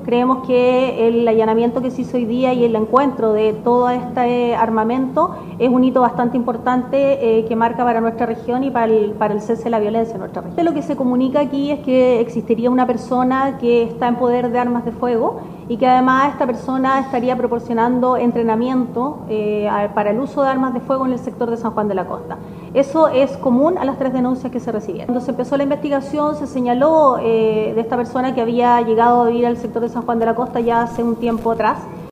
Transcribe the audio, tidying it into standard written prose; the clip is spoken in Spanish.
Creemos que el allanamiento que se hizo hoy día y el encuentro de todo este armamento es un hito bastante importante que marca para nuestra región y para el cese de la violencia en nuestra región. Lo que se comunica aquí es que existiría una persona que está en poder de armas de fuego y que además esta persona estaría proporcionando entrenamiento para el uso de armas de fuego en el sector de San Juan de la Costa. Eso es común a las 3 denuncias que se recibieron. Cuando se empezó la investigación se señaló de esta persona que había llegado a vivir al sector de San Juan de la Costa ya hace un tiempo atrás.